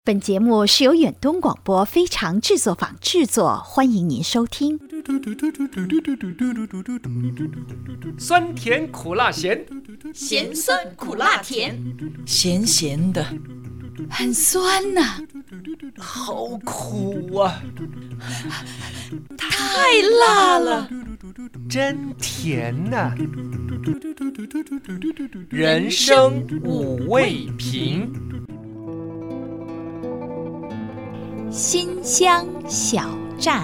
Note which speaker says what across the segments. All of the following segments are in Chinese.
Speaker 1: 本节目是由远东广播非常制作坊制作，欢迎您收听。
Speaker 2: 酸甜苦辣咸，
Speaker 3: 咸酸苦辣甜，
Speaker 4: 咸咸的，
Speaker 3: 很酸呐、
Speaker 2: 好苦啊！
Speaker 3: 太辣了，
Speaker 2: 真甜呐、人生五味瓶，
Speaker 1: 新乡小站。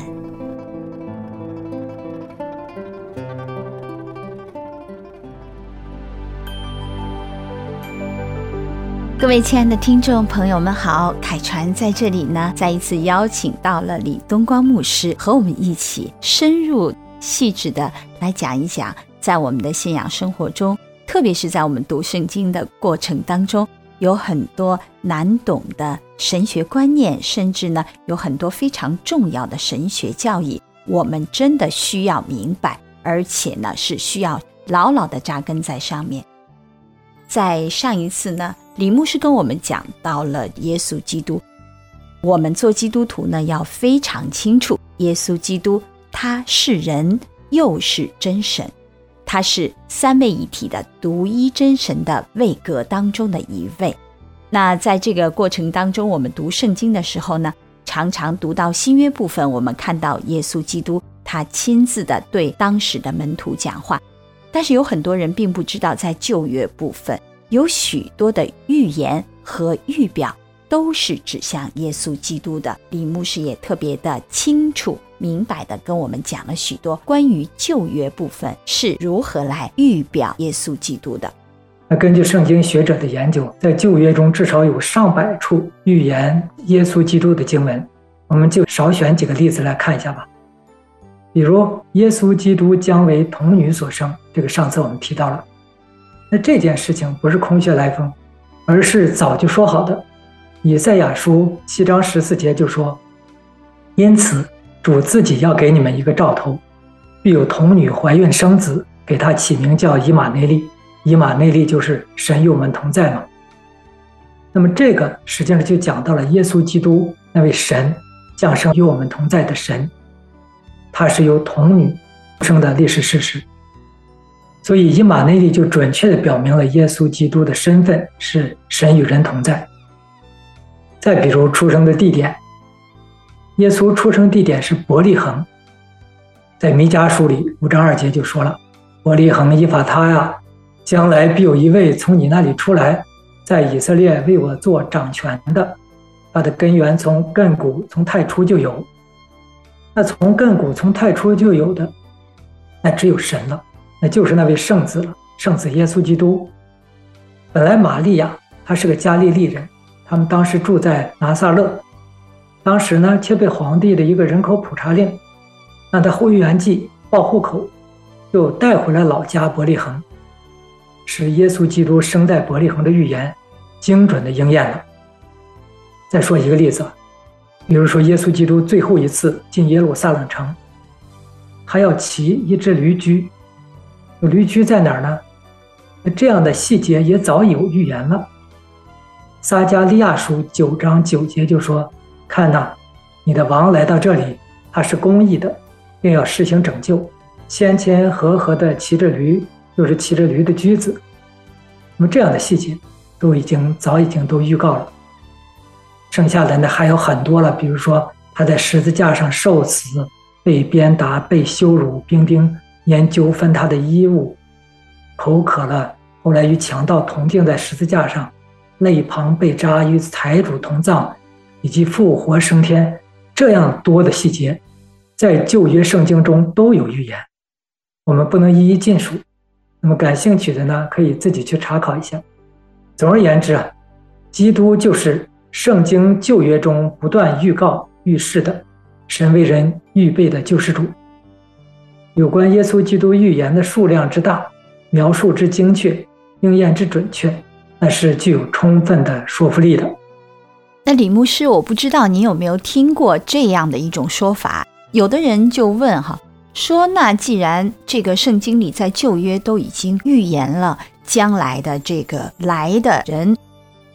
Speaker 1: 各位亲爱的听众朋友们好，凯传在这里呢，再一次邀请到了李东光牧师和我们一起深入细致的来讲一讲，在我们的信仰生活中，特别是在我们读圣经的过程当中，有很多难懂的神学观念，甚至呢有很多非常重要的神学教义，我们真的需要明白，而且呢是需要牢牢的扎根在上面。在上一次呢，李牧师跟我们讲到了耶稣基督，我们做基督徒呢要非常清楚，耶稣基督他是人又是真神，他是三位一体的独一真神的位格当中的一位。那在这个过程当中，我们读圣经的时候呢，常常读到新约部分，我们看到耶稣基督他亲自的对当时的门徒讲话，但是有很多人并不知道，在旧约部分有许多的预言和预表都是指向耶稣基督的。李牧师也特别的清楚明白的跟我们讲了许多关于旧约部分是如何来预表耶稣基督的。
Speaker 5: 那根据圣经学者的研究，在旧约中至少有上百处预言耶稣基督的经文，我们就少选几个例子来看一下吧。比如耶稣基督将为童女所生，这个上次我们提到了。那这件事情不是空穴来风，而是早就说好的。以赛亚书7章14节就说，因此主自己要给你们一个兆头，必有童女怀孕生子，给他起名叫以马内利。以马内利就是神与我们同在嘛。那么这个实际上就讲到了耶稣基督那位神降生与我们同在的神，他是由童女生的历史事实。所以以马内利就准确地表明了耶稣基督的身份是神与人同在。再比如出生的地点，耶稣出生地点是伯利恒，在弥迦书里5章2节就说了，伯利恒以法他呀，将来必有一位从你那里出来，在以色列为我做掌权的，他的根源从亘古从太初就有。那从亘古从太初就有的，那只有神了，那就是那位圣子了，圣子耶稣基督。本来玛利亚她是个加利利人，他们当时住在拿撒勒，当时呢却被皇帝的一个人口普查令，让他回原籍报户口，又带回了老家伯利恒，使耶稣基督生在伯利恒的预言精准的应验了。再说一个例子，比如说耶稣基督最后一次进耶路撒冷城，还要骑一只驴驹，驴驹在哪儿呢？这样的细节也早有预言了。撒迦利亚书9章9节就说，看哪，你的王来到这里，他是公义的，并要施行拯救，先前和合的骑着驴，就是骑着驴的驹子。那么这样的细节早已经都预告了。剩下的呢还有很多了，比如说他在十字架上受死，被鞭打，被羞辱，兵丁研究分他的衣物，口渴了，后来与强盗同钉在十字架上，肋旁被扎，与财主同葬，以及复活升天，这样多的细节在旧约圣经中都有预言，我们不能一一尽数。那么感兴趣的呢，可以自己去查考一下。总而言之啊，基督就是圣经旧约中不断预告预示的神为人预备的救世主。有关耶稣基督预言的数量之大，描述之精确，应验之准确，那是具有充分的说服力的。
Speaker 1: 那李牧师，我不知道你有没有听过这样的一种说法，有的人就问说那既然这个圣经里在旧约都已经预言了将来的这个来的人，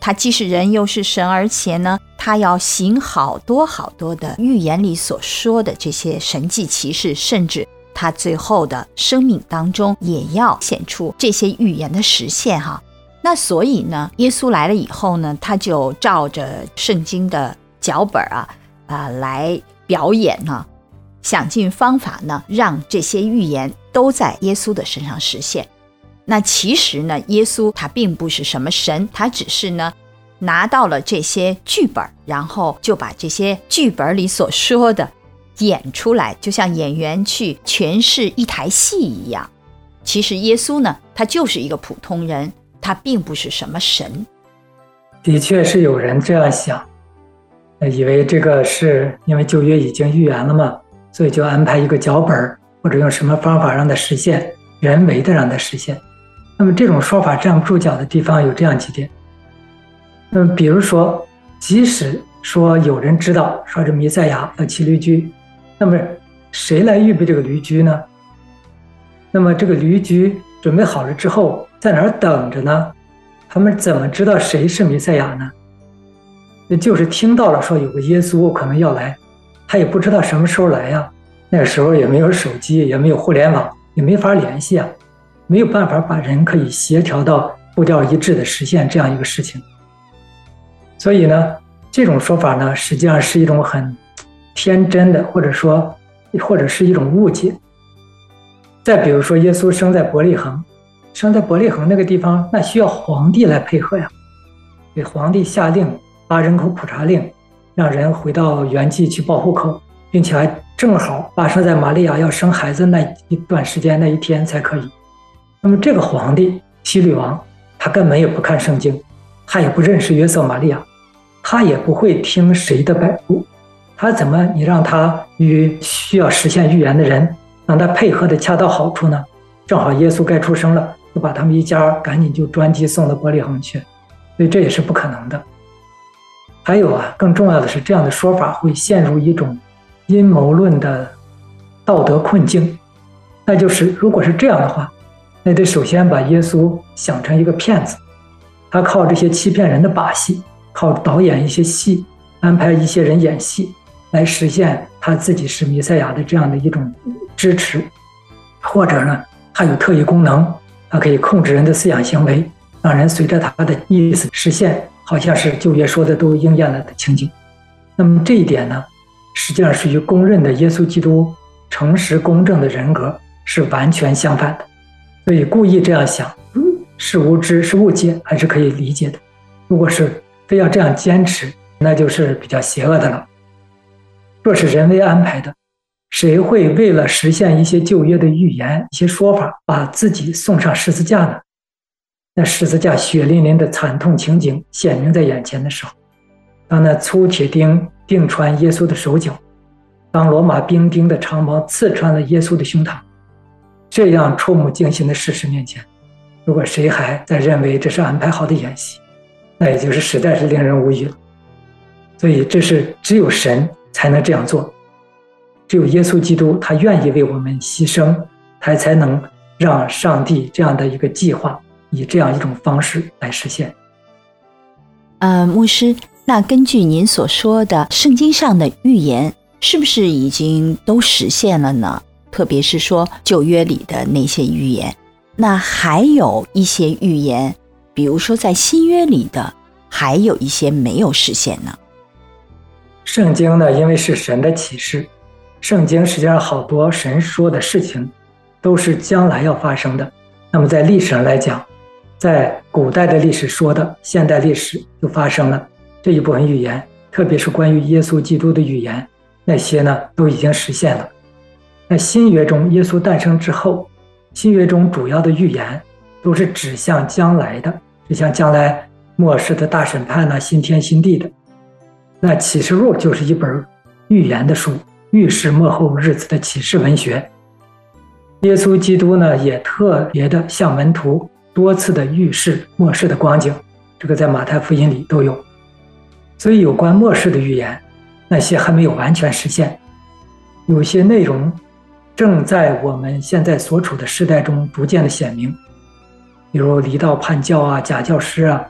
Speaker 1: 他既是人又是神，而且呢，他要行好多好多的预言里所说的这些神迹奇事，甚至他最后的生命当中也要显出这些预言的实现哈。那所以呢，耶稣来了以后呢，他就照着圣经的脚本来表演呢，想尽方法呢，让这些预言都在耶稣的身上实现。那其实呢，耶稣他并不是什么神，他只是呢拿到了这些剧本，然后就把这些剧本里所说的演出来，就像演员去诠释一台戏一样。其实耶稣呢，他就是一个普通人，他并不是什么神。
Speaker 5: 的确是有人这样想，以为这个是因为旧约已经预言了嘛，所以就安排一个脚本，或者用什么方法让它实现，人为的让它实现。那么这种说法站不住脚的地方有这样几点。比如说，即使说有人知道说这弥赛亚要骑驴驹，那么谁来预备这个驴驹呢？那么这个驴驹准备好了之后在哪儿等着呢？他们怎么知道谁是弥赛亚呢？那就是听到了说有个耶稣可能要来，他也不知道什么时候来呀。那个时候也没有手机，也没有互联网，也没法联系啊，没有办法把人可以协调到步调一致的实现这样一个事情。所以呢，这种说法呢，实际上是一种很天真的，或者是一种误解。再比如说，耶稣生在伯利恒那个地方，那需要皇帝来配合呀，给皇帝下令发人口普查令，让人回到原籍去报户口，并且还正好发生在玛利亚要生孩子那一段时间那一天才可以。那么这个皇帝希律王，他根本也不看圣经，他也不认识约瑟玛利亚，他也不会听谁的摆布，他怎么你让他与需要实现预言的人让他配合的恰到好处呢？正好耶稣该出生了，就把他们一家赶紧就专机送到伯利恒去，所以这也是不可能的。还有更重要的是，这样的说法会陷入一种阴谋论的道德困境。那就是如果是这样的话，那得首先把耶稣想成一个骗子，他靠这些欺骗人的把戏，靠导演一些戏，安排一些人演戏，来实现他自己是弥赛亚的这样的一种支持。或者呢，他有特异功能，他可以控制人的思想行为，让人随着他的意思实现，好像是旧约说的都应验了的情景。那么这一点呢，实际上是与公认的耶稣基督诚实公正的人格是完全相反的。所以故意这样想，是无知是误解，还是可以理解的。如果是非要这样坚持，那就是比较邪恶的了。若是人为安排的，谁会为了实现一些旧约的预言、一些说法，把自己送上十字架呢？那十字架血淋淋的惨痛情景显明在眼前的时候，当那粗铁钉钉穿耶稣的手脚，当罗马兵丁的长矛刺穿了耶稣的胸膛，这样触目惊心的事实面前，如果谁还在认为这是安排好的演戏，那也就是实在是令人无语了。所以这是只有神才能这样做，只有耶稣基督他愿意为我们牺牲，他才能让上帝这样的一个计划以这样一种方式来实现。
Speaker 1: 牧师，那根据您所说的圣经上的预言，是不是已经都实现了呢？特别是说旧约里的那些预言，那还有一些预言，比如说在新约里的，还有一些没有实现呢？
Speaker 5: 圣经呢，因为是神的启示，圣经实际上好多神说的事情都是将来要发生的。那么在历史上来讲，在古代的历史说的，现代历史就发生了这一部分预言，特别是关于耶稣基督的预言，那些呢都已经实现了。那新约中耶稣诞生之后，新约中主要的预言都是指向将来的，指向将来末世的大审判新天新地的。那启示录就是一本预言的书，预示末后日子的启示文学。耶稣基督呢，也特别的向门徒多次的预示末世的光景，这个在马太福音里都有。所以有关末世的预言，那些还没有完全实现，有些内容正在我们现在所处的时代中逐渐的显明，比如离道叛教假教师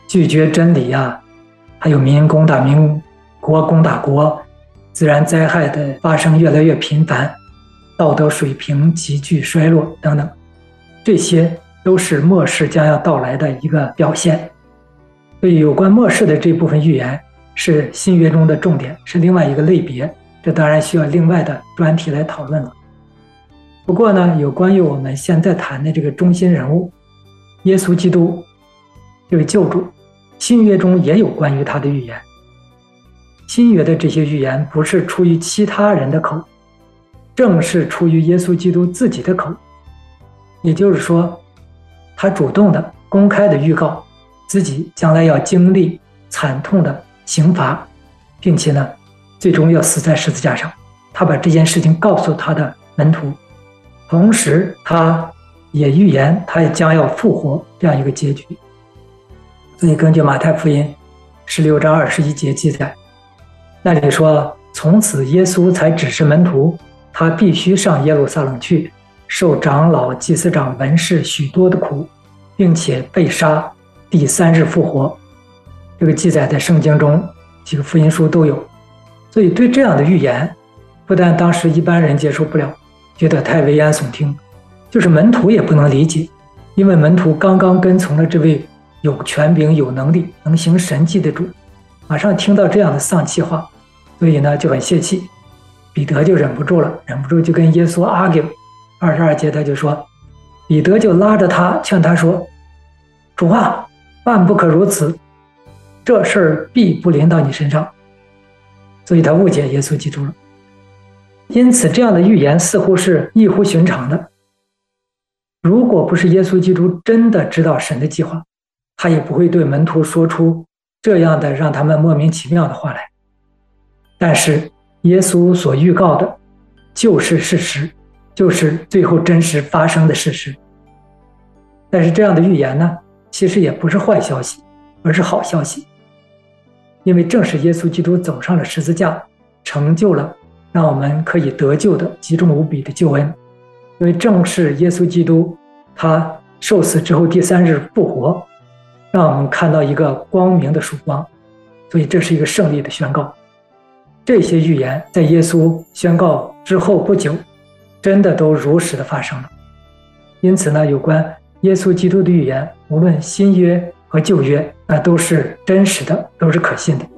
Speaker 5: 拒绝真理啊，还有民攻打民，国攻打国，自然灾害的发生越来越频繁，道德水平急剧衰落等等，这些都是末世将要到来的一个表现。所以有关末世的这部分预言是新约中的重点，是另外一个类别，这当然需要另外的专题来讨论了。不过呢，有关于我们现在谈的这个中心人物耶稣基督这位救主，新约中也有关于他的预言。新约的这些预言不是出于其他人的口，正是出于耶稣基督自己的口。也就是说，他主动的、公开的预告自己将来要经历惨痛的刑罚，并且呢，最终要死在十字架上。他把这件事情告诉他的门徒，同时他也预言他也将要复活这样一个结局。所以根据马太福音16章21节记载，那里说，从此耶稣才指示门徒，他必须上耶路撒冷去，受长老、祭司长、文士许多的苦，并且被杀，第3日复活。这个记载在圣经中几个福音书都有。所以对这样的预言，不但当时一般人接受不了，觉得太危言耸听，就是门徒也不能理解，因为门徒刚刚跟从了这位有权柄、有能力、能行神迹的主，马上听到这样的丧气话，所以呢就很泄气。彼得就忍不住了，就跟耶稣 argue。22节他就说，彼得就拉着他劝他说，主啊，万不可如此，这事儿必不临到你身上。所以他误解耶稣基督了。因此这样的预言似乎是异乎寻常的。如果不是耶稣基督真的知道神的计划，他也不会对门徒说出这样的让他们莫名其妙的话来。但是耶稣所预告的就是事实，就是最后真实发生的事实。但是这样的预言呢，其实也不是坏消息，而是好消息。因为正是耶稣基督走上了十字架，成就了让我们可以得救的极重无比的救恩。因为正是耶稣基督他受死之后第3日复活，让我们看到一个光明的曙光，所以这是一个胜利的宣告。这些预言在耶稣宣告之后不久，真的都如实的发生了。因此呢，有关耶稣基督的预言，无论新约和旧约，那都是真实的，都是可信的。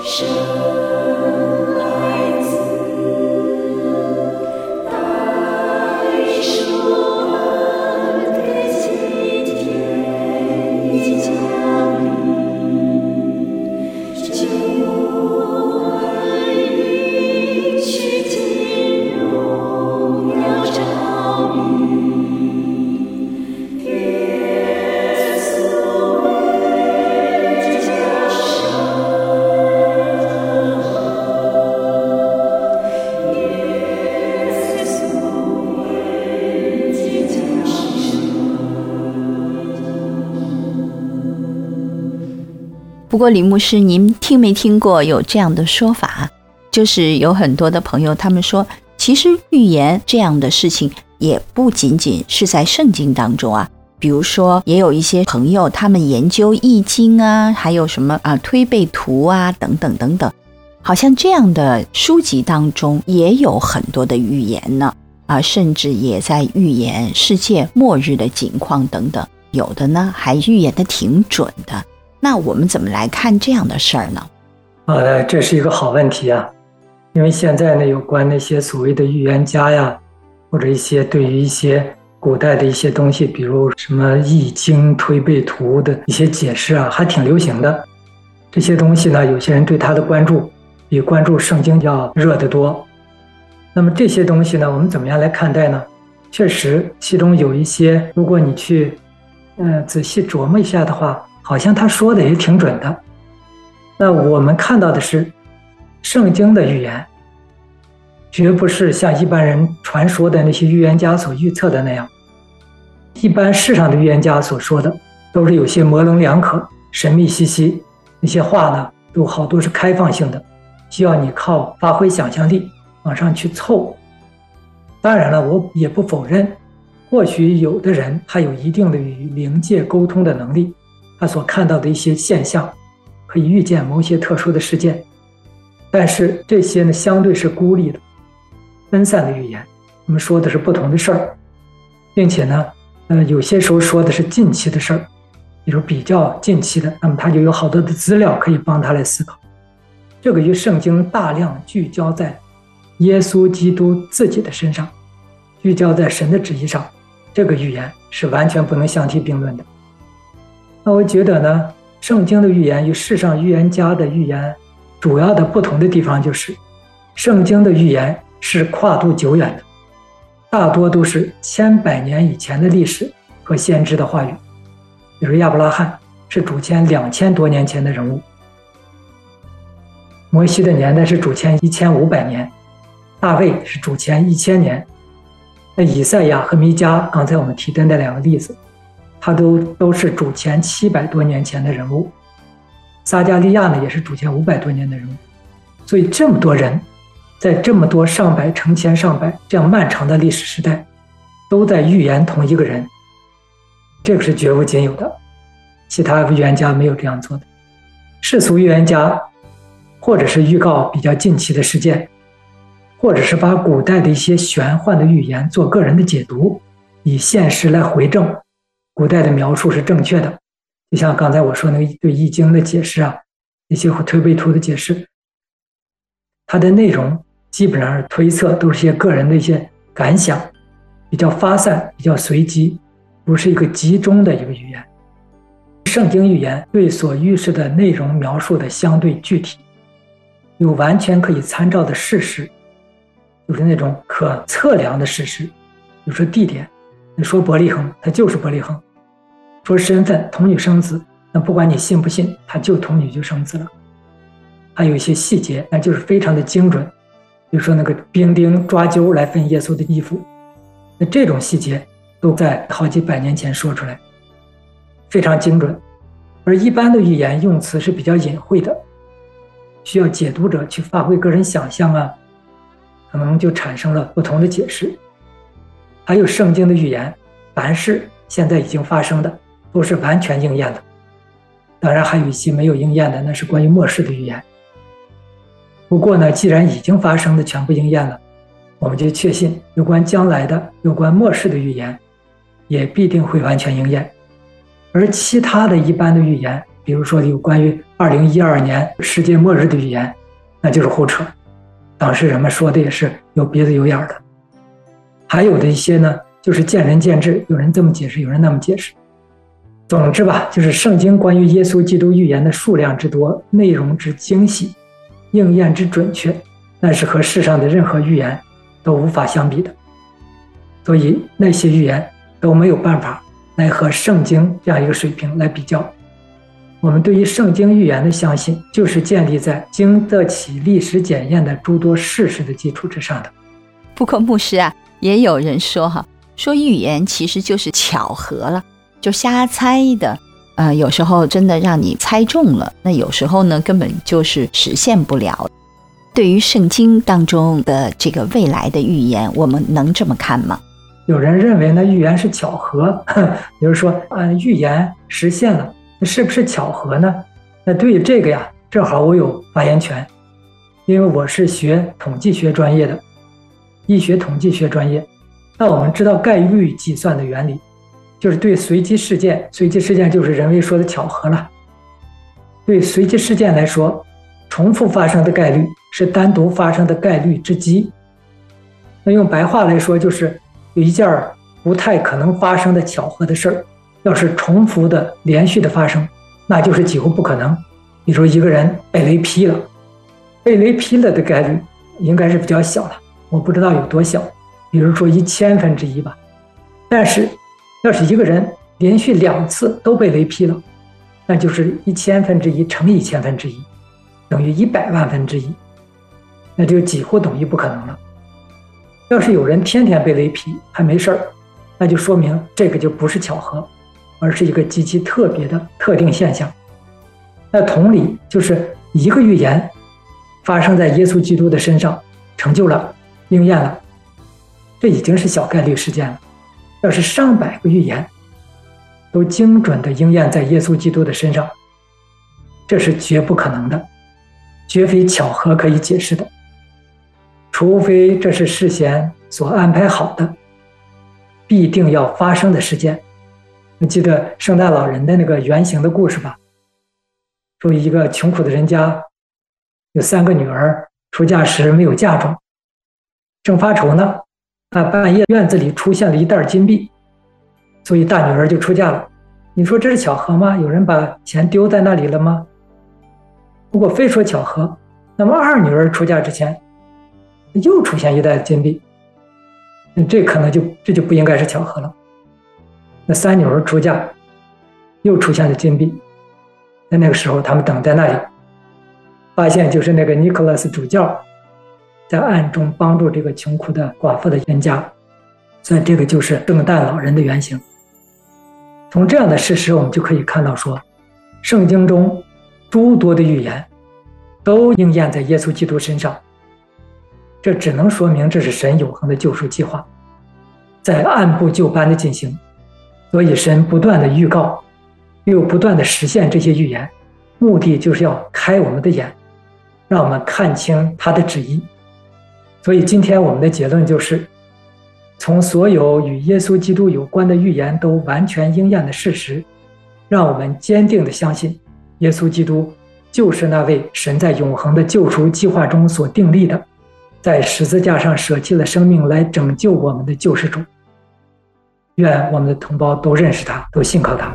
Speaker 1: 不过李牧师，您听没听过有这样的说法，就是有很多的朋友他们说，其实预言这样的事情也不仅仅是在圣经当中啊，比如说也有一些朋友他们研究易经啊，还有什么推背图啊等等等等，好像这样的书籍当中也有很多的预言呢，甚至也在预言世界末日的景况等等，有的呢还预言的挺准的。那我们怎么来看这样的事儿呢？
Speaker 5: 这是一个好问题啊，因为现在呢，有关那些所谓的预言家呀，或者一些对于一些古代的一些东西，比如什么易经、推背图的一些解释啊，还挺流行的。这些东西呢，有些人对它的关注比关注圣经要热得多。那么这些东西呢，我们怎么样来看待呢？确实，其中有一些，如果你去仔细琢磨一下的话，好像他说的也挺准的。那我们看到的是圣经的预言，绝不是像一般人传说的那些预言家所预测的那样。一般世上的预言家所说的都是有些模棱两可、神秘兮兮，那些话呢都好多是开放性的，需要你靠发挥想象力往上去凑。当然了，我也不否认，或许有的人他有一定的与灵界沟通的能力，他所看到的一些现象可以预见某些特殊的事件，但是这些呢相对是孤立的分散的预言，我们说的是不同的事儿，并且呢有些时候说的是近期的事儿，比如比较近期的，那么他就有好多的资料可以帮他来思考。这个与圣经大量聚焦在耶稣基督自己的身上，聚焦在神的旨意上，这个预言是完全不能相提并论的。那我觉得呢，圣经的预言与世上预言家的预言主要的不同的地方就是，圣经的预言是跨度久远的，大多都是千百年以前的历史和先知的话语。比如亚伯拉罕是主前2000多年前的人物，摩西的年代是主前1500年，大卫是主前1000年，那以赛亚和弥迦刚才我们提的那两个例子，他都是主前700多年前的人物。撒迦利亚呢也是主前500多年的人物。所以这么多人在这么多上百、成千上百这样漫长的历史时代，都在预言同一个人，这个是绝无仅有的，其他预言家没有这样做的。世俗预言家或者是预告比较近期的事件，或者是把古代的一些玄幻的预言做个人的解读，以现实来回证古代的描述是正确的。就像刚才我说那个对易经的解释啊，一些推背图的解释，它的内容基本上是推测，都是些个人的一些感想，比较发散，比较随机，不是一个集中的一个语言。圣经预言对所预示的内容描述的相对具体，有完全可以参照的事实，就是那种可测量的事实。比如说地点，你说伯利恒，它就是伯利恒；说身份，童女生子，那不管你信不信，它就童女就生子了。还有一些细节，那就是非常的精准，比如说那个兵丁抓阄来分耶稣的衣服，那这种细节都在好几百年前说出来，非常精准。而一般的预言用词是比较隐晦的，需要解读者去发挥个人想象啊，可能就产生了不同的解释。还有圣经的预言，凡是现在已经发生的都是完全应验的，当然还有一些没有应验的，那是关于末世的预言。不过呢，既然已经发生的全部应验了，我们就确信有关将来的、有关末世的预言也必定会完全应验。而其他的一般的预言， 比如说有关于2012年世界末日的预言，那就是胡扯，当时人们说的也是有鼻子有眼的。还有的一些呢，就是见仁见智，有人这么解释，有人那么解释。总之吧，就是圣经关于耶稣基督预言的数量之多，内容之精细，应验之准确，那是和世上的任何预言都无法相比的。所以那些预言都没有办法来和圣经这样一个水平来比较。我们对于圣经预言的相信，就是建立在经得起历史检验的诸多事实的基础之上的。
Speaker 1: 不过牧师啊，也有人说说预言其实就是巧合了，就瞎猜的。有时候真的让你猜中了，那有时候呢根本就是实现不了。对于圣经当中的这个未来的预言，我们能这么看吗？
Speaker 5: 有人认为呢预言是巧合，比如说预言实现了，那是不是巧合呢？那对于这个呀，正好我有发言权，因为我是学统计学专业的，医学统计学专业。那我们知道概率计算的原理，就是对随机事件就是人为说的巧合了。对随机事件来说，重复发生的概率是单独发生的概率之积。那用白话来说，就是有一件不太可能发生的巧合的事儿，要是重复的连续的发生，那就是几乎不可能。比如一个人被雷劈了，被雷劈了的概率应该是比较小的，我不知道有多小，比如说1/1000吧。但是要是一个人连续2次都被雷劈了，那就是1/1000乘以1/1000，等于100万分之一，那就几乎等于不可能了。要是有人天天被雷劈还没事儿，那就说明这个就不是巧合，而是一个极其特别的特定现象。那同理，就是一个预言发生在耶稣基督的身上，成就了，应验了，这已经是小概率事件了。要是上百个预言都精准地应验在耶稣基督的身上，这是绝不可能的，绝非巧合可以解释的，除非这是事先所安排好的，必定要发生的事件。你记得圣诞老人的那个原型的故事吧？说一个穷苦的人家有3个女儿，出嫁时没有嫁妆，正发愁呢，半夜院子里出现了一袋金币，所以大女儿就出嫁了。你说这是巧合吗？有人把钱丢在那里了吗？如果非说巧合，那么2女儿出嫁之前又出现一袋金币，这可能这就不应该是巧合了。那3女儿出嫁又出现了金币，那个时候他们等在那里，发现就是那个尼古拉斯主教在暗中帮助这个穷苦的寡妇的人家，所以这个就是圣诞老人的原型。从这样的事实我们就可以看到说，圣经中诸多的预言都应验在耶稣基督身上，这只能说明这是神永恒的救赎计划，在按部就班的进行。所以神不断的预告，又不断的实现这些预言，目的就是要开我们的眼，让我们看清他的旨意。所以今天我们的结论就是，从所有与耶稣基督有关的预言都完全应验的事实，让我们坚定地相信耶稣基督就是那位神在永恒的救赎计划中所订立的，在十字架上舍弃了生命来拯救我们的救世主。愿我们的同胞都认识他，都信靠他。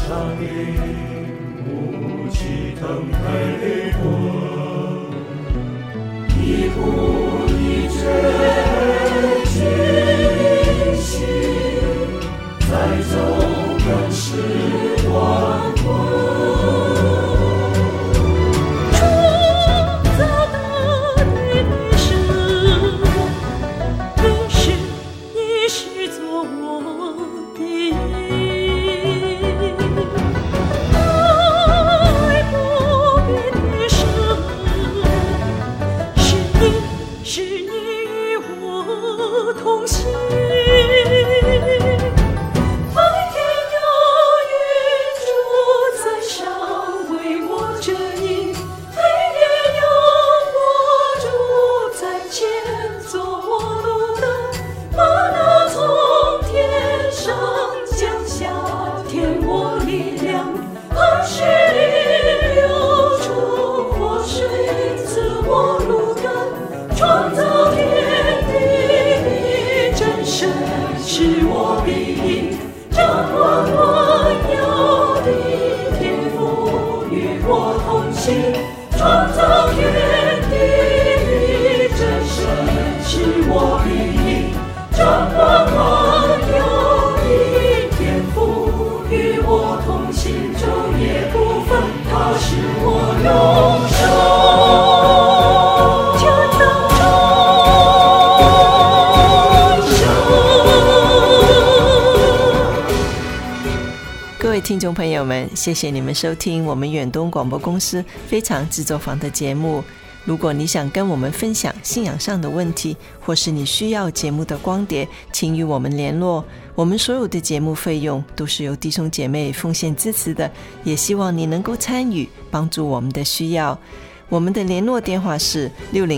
Speaker 4: 听众朋友们，谢谢你们收听我们远东广播公司非常制作坊的节目。如果你想跟我们分享信仰上的问题，或是你需要节目的光碟，请与我们联络。我们所有的节目费用都是由弟兄姐妹奉献支持的，也希望你能够参与，帮助我们的需要。我们的联络电话是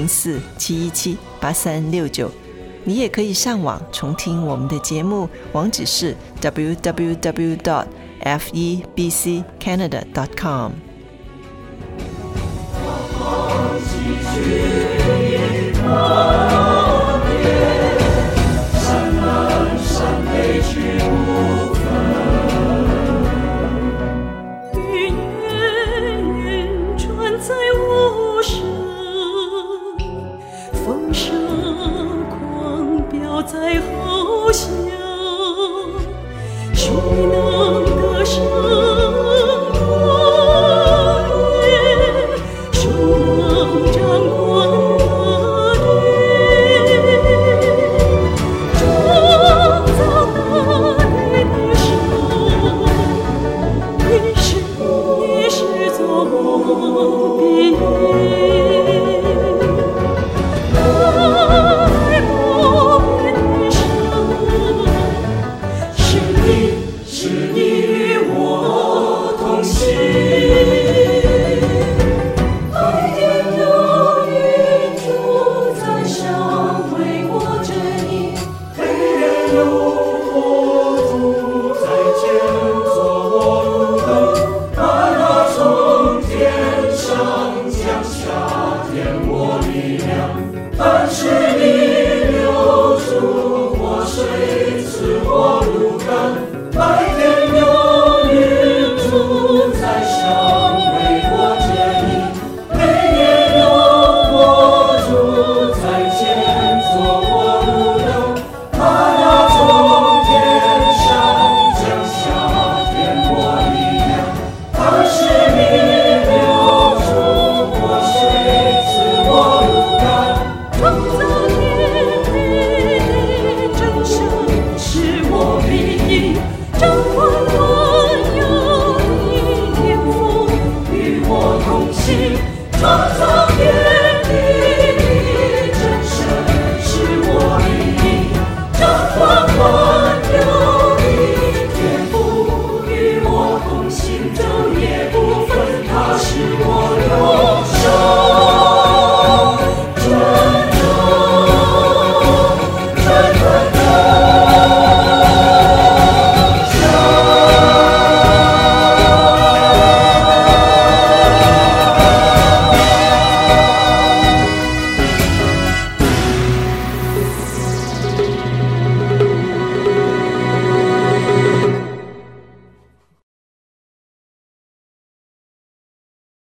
Speaker 4: 604-717-8369。你也可以上网重听我们的节目，网址是 www.febccanada.com。
Speaker 6: 在后巷，谁能得胜过夜？谁能掌管得对？创造大地的神，你是做我的心中也